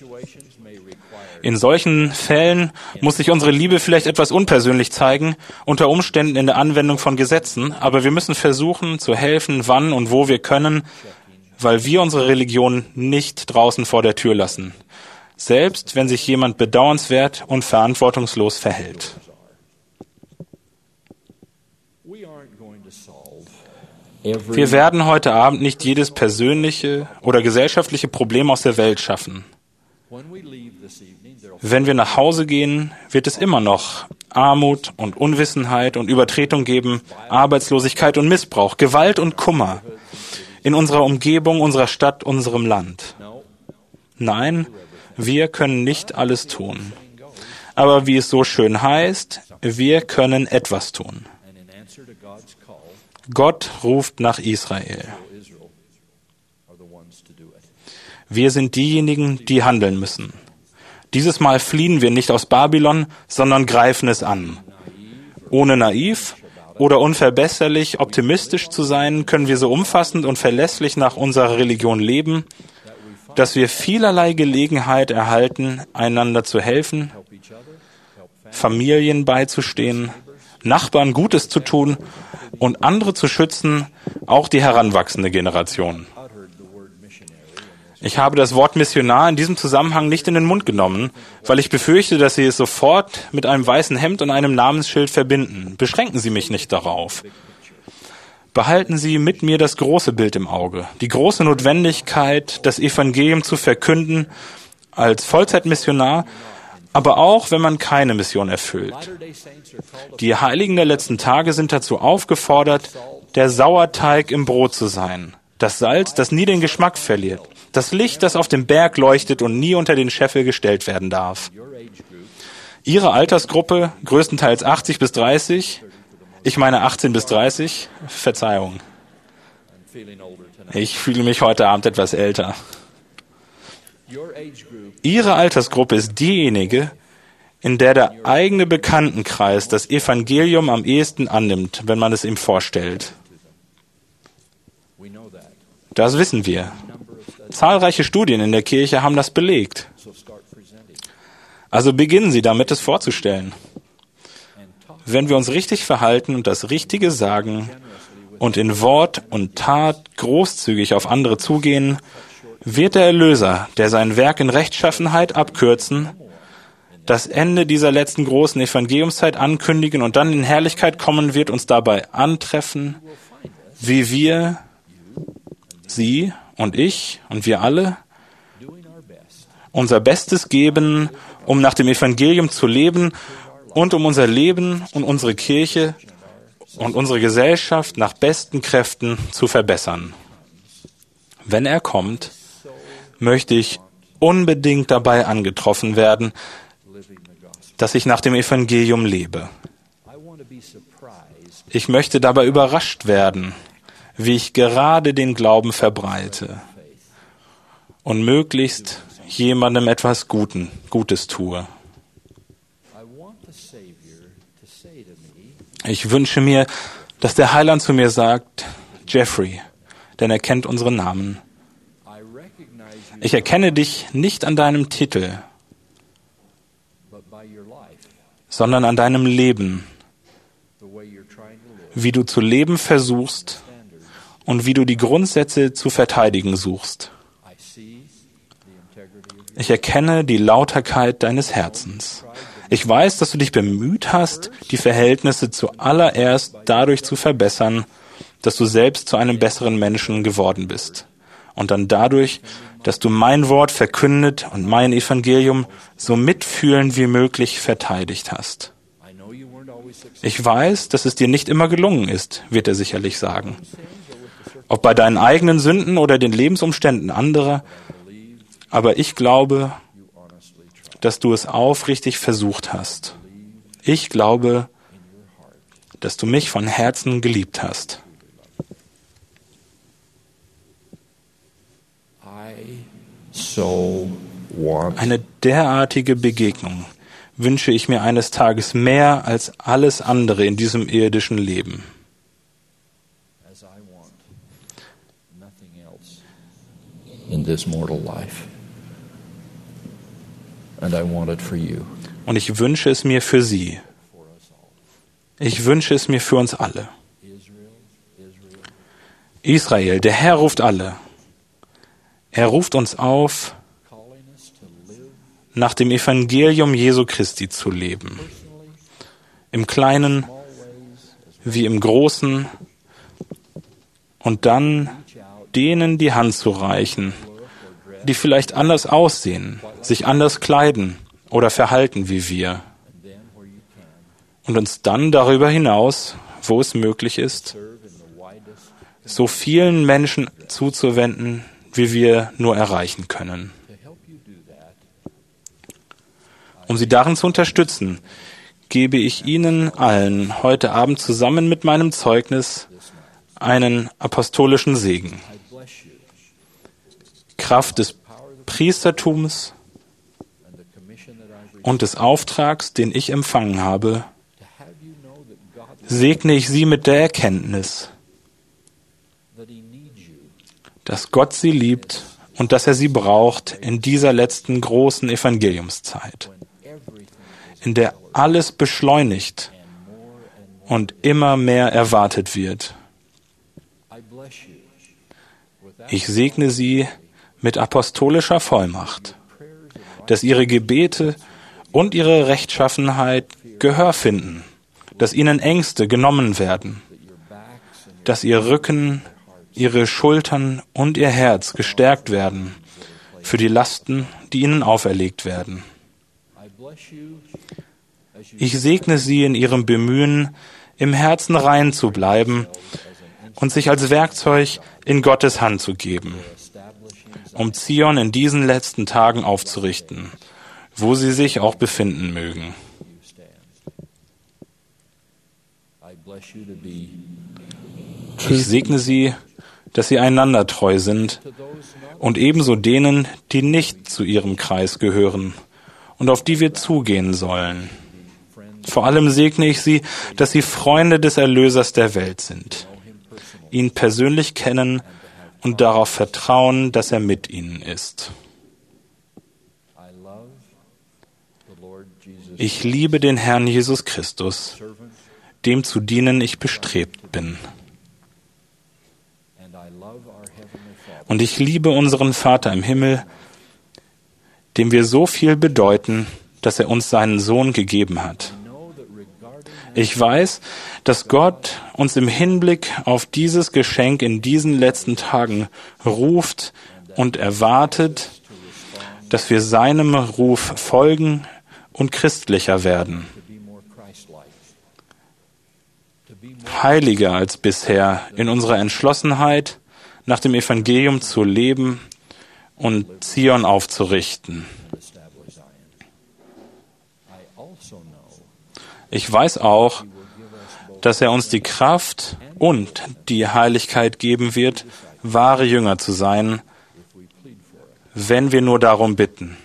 In solchen Fällen muss sich unsere Liebe vielleicht etwas unpersönlich zeigen, unter Umständen in der Anwendung von Gesetzen, aber wir müssen versuchen zu helfen, wann und wo wir können, weil wir unsere Religion nicht draußen vor der Tür lassen, selbst wenn sich jemand bedauernswert und verantwortungslos verhält. Wir werden heute Abend nicht jedes persönliche oder gesellschaftliche Problem aus der Welt schaffen. Wenn wir nach Hause gehen, wird es immer noch Armut und Unwissenheit und Übertretung geben, Arbeitslosigkeit und Missbrauch, Gewalt und Kummer in unserer Umgebung, unserer Stadt, unserem Land. Nein, wir können nicht alles tun. Aber wie es so schön heißt, wir können etwas tun. Gott ruft nach Israel. Wir sind diejenigen, die handeln müssen. Dieses Mal fliehen wir nicht aus Babylon, sondern greifen es an. Ohne naiv oder unverbesserlich optimistisch zu sein, können wir so umfassend und verlässlich nach unserer Religion leben, dass wir vielerlei Gelegenheit erhalten, einander zu helfen, Familien beizustehen, Nachbarn Gutes zu tun und andere zu schützen, auch die heranwachsende Generation. Ich habe das Wort Missionar in diesem Zusammenhang nicht in den Mund genommen, weil ich befürchte, dass Sie es sofort mit einem weißen Hemd und einem Namensschild verbinden. Beschränken Sie mich nicht darauf. Behalten Sie mit mir das große Bild im Auge, die große Notwendigkeit, das Evangelium zu verkünden als Vollzeitmissionar, aber auch, wenn man keine Mission erfüllt. Die Heiligen der letzten Tage sind dazu aufgefordert, der Sauerteig im Brot zu sein, das Salz, das nie den Geschmack verliert, das Licht, das auf dem Berg leuchtet und nie unter den Scheffel gestellt werden darf. Ihre Altersgruppe, größtenteils 80 bis 30, ich meine 18 bis 30, Verzeihung. Ich fühle mich heute Abend etwas älter. Ihre Altersgruppe ist diejenige, in der der eigene Bekanntenkreis das Evangelium am ehesten annimmt, wenn man es ihm vorstellt. Das wissen wir. Zahlreiche Studien in der Kirche haben das belegt. Also beginnen Sie damit, es vorzustellen. Wenn wir uns richtig verhalten und das Richtige sagen und in Wort und Tat großzügig auf andere zugehen, wird der Erlöser, der sein Werk in Rechtschaffenheit abkürzen, das Ende dieser letzten großen Evangeliumszeit ankündigen und dann in Herrlichkeit kommen wird, uns dabei antreffen, wie wir, Sie und ich und wir alle, unser Bestes geben, um nach dem Evangelium zu leben und um unser Leben und unsere Kirche und unsere Gesellschaft nach besten Kräften zu verbessern. Wenn er kommt, möchte ich unbedingt dabei angetroffen werden, dass ich nach dem Evangelium lebe. Ich möchte dabei überrascht werden, wie ich gerade den Glauben verbreite und möglichst jemandem etwas Gutes tue. Ich wünsche mir, dass der Heiland zu mir sagt, Jeffrey, denn er kennt unseren Namen. Ich erkenne dich nicht an deinem Titel, sondern an deinem Leben, wie du zu leben versuchst und wie du die Grundsätze zu verteidigen suchst. Ich erkenne die Lauterkeit deines Herzens. Ich weiß, dass du dich bemüht hast, die Verhältnisse zuallererst dadurch zu verbessern, dass du selbst zu einem besseren Menschen geworden bist. Und dann dadurch, dass du mein Wort verkündet und mein Evangelium so mitfühlend wie möglich verteidigt hast. Ich weiß, dass es dir nicht immer gelungen ist, wird er sicherlich sagen. Ob bei deinen eigenen Sünden oder den Lebensumständen anderer, aber ich glaube, dass du es aufrichtig versucht hast. Ich glaube, dass du mich von Herzen geliebt hast. Eine derartige Begegnung wünsche ich mir eines Tages mehr als alles andere in diesem irdischen Leben. Und ich wünsche es mir für sie. Ich wünsche es mir für uns alle. Israel, der Herr ruft alle. Er ruft uns auf, nach dem Evangelium Jesu Christi zu leben. Im Kleinen wie im Großen. Und dann denen die Hand zu reichen, die vielleicht anders aussehen, sich anders kleiden oder verhalten wie wir. Und uns dann darüber hinaus, wo es möglich ist, so vielen Menschen zuzuwenden, wie wir nur erreichen können. Um sie darin zu unterstützen, gebe ich Ihnen allen heute Abend zusammen mit meinem Zeugnis einen apostolischen Segen. Kraft des Priestertums und des Auftrags, den ich empfangen habe, segne ich Sie mit der Erkenntnis, dass Gott Sie liebt und dass er Sie braucht in dieser letzten großen Evangeliumszeit, in der alles beschleunigt und immer mehr erwartet wird. Ich segne Sie mit apostolischer Vollmacht, dass Ihre Gebete und Ihre Rechtschaffenheit Gehör finden, dass Ihnen Ängste genommen werden, dass Ihr Rücken, Ihre Schultern und Ihr Herz gestärkt werden für die Lasten, die Ihnen auferlegt werden. Ich segne Sie in Ihrem Bemühen, im Herzen rein zu bleiben und sich als Werkzeug in Gottes Hand zu geben, um Zion in diesen letzten Tagen aufzurichten, wo sie sich auch befinden mögen. Ich segne Sie, dass Sie einander treu sind und ebenso denen, die nicht zu Ihrem Kreis gehören und auf die wir zugehen sollen. Vor allem segne ich Sie, dass Sie Freunde des Erlösers der Welt sind, ihn persönlich kennen und darauf vertrauen, dass er mit ihnen ist. Ich liebe den Herrn Jesus Christus, dem zu dienen ich bestrebt bin. Und ich liebe unseren Vater im Himmel, dem wir so viel bedeuten, dass er uns seinen Sohn gegeben hat. Ich weiß, dass Gott uns im Hinblick auf dieses Geschenk in diesen letzten Tagen ruft und erwartet, dass wir seinem Ruf folgen und christlicher werden. heiliger als bisher in unserer Entschlossenheit, nach dem Evangelium zu leben und Zion aufzurichten. Ich weiß auch, dass er uns die Kraft und die Heiligkeit geben wird, wahre Jünger zu sein, wenn wir nur darum bitten.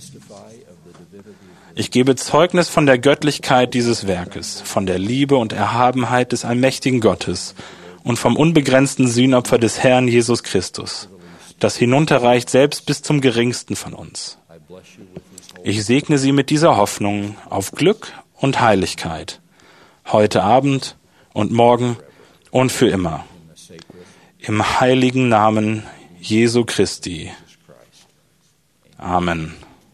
Ich gebe Zeugnis von der Göttlichkeit dieses Werkes, von der Liebe und Erhabenheit des allmächtigen Gottes und vom unbegrenzten Sühnopfer des Herrn Jesus Christus, das hinunterreicht selbst bis zum Geringsten von uns. Ich segne Sie mit dieser Hoffnung auf Glück und Heiligkeit, heute Abend und morgen und für immer. Im heiligen Namen Jesu Christi. Amen.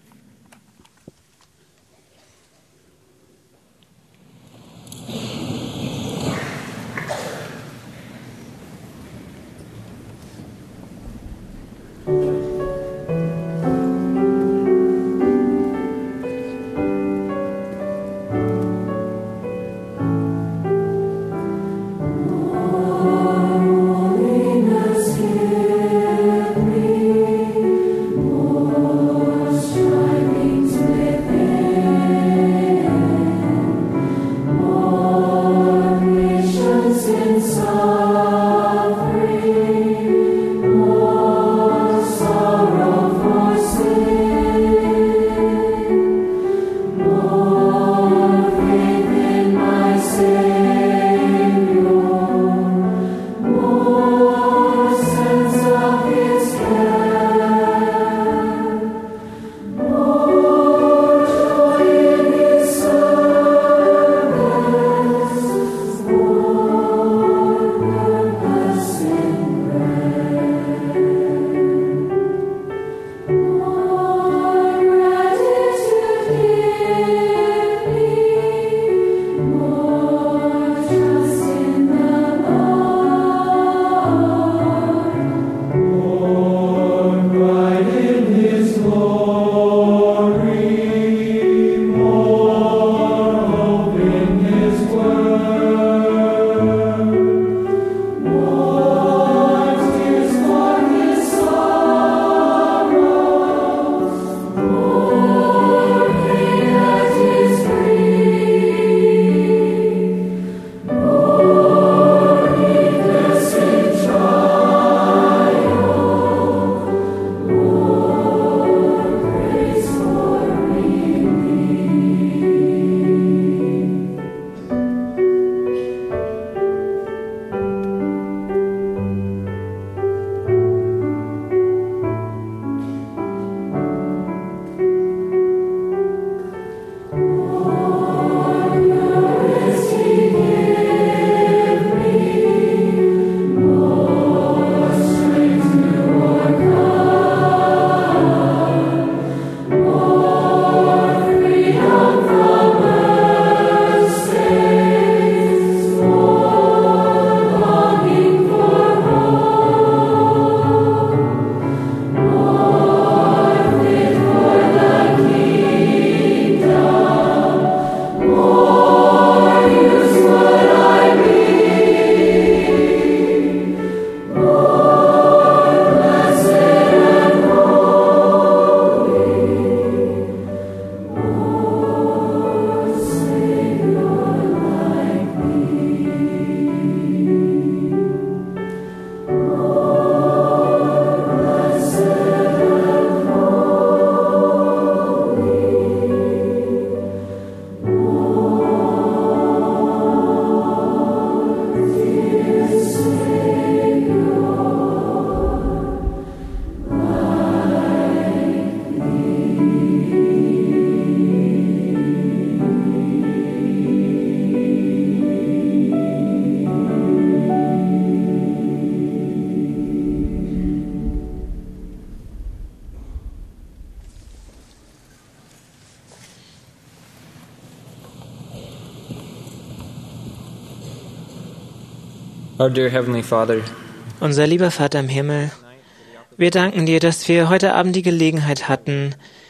Our dear Heavenly Father, Unser lieber Vater im Himmel, wir danken dir, dass wir heute Abend die Gelegenheit hatten,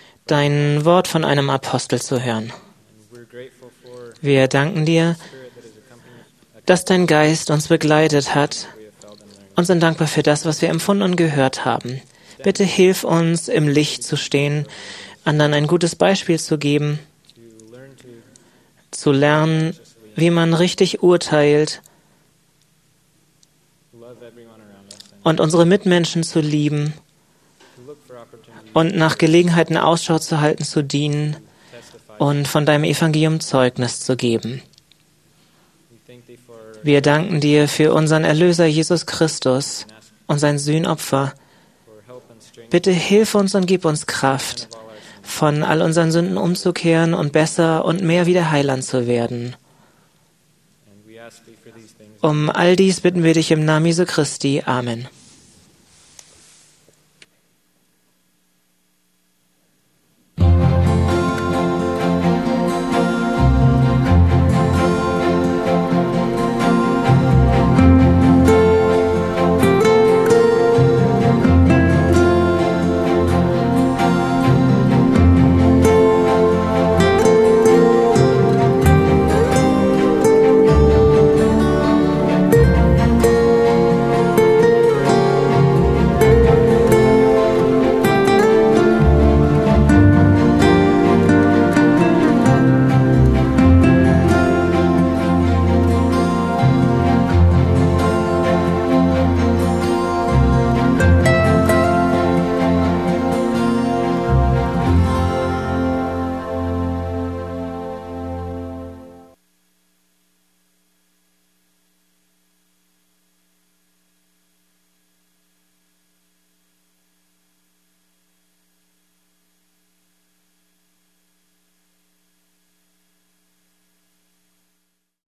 dein Wort von einem Apostel zu hören. Wir danken dir dass dein Geist uns begleitet hat und sind dankbar für das, was wir empfunden und gehört haben. Bitte hilf uns, im Licht zu stehen, anderen ein gutes Beispiel zu geben, zu lernen, wie man richtig urteilt und unsere Mitmenschen zu lieben und nach Gelegenheiten Ausschau zu halten, zu dienen und von deinem Evangelium Zeugnis zu geben. Wir danken dir für unseren Erlöser Jesus Christus und sein Sühnopfer. Bitte hilf uns und gib uns Kraft, von all unseren Sünden umzukehren und besser und mehr wie der Heiland zu werden. Um all dies bitten wir dich im Namen Jesu Christi. Amen.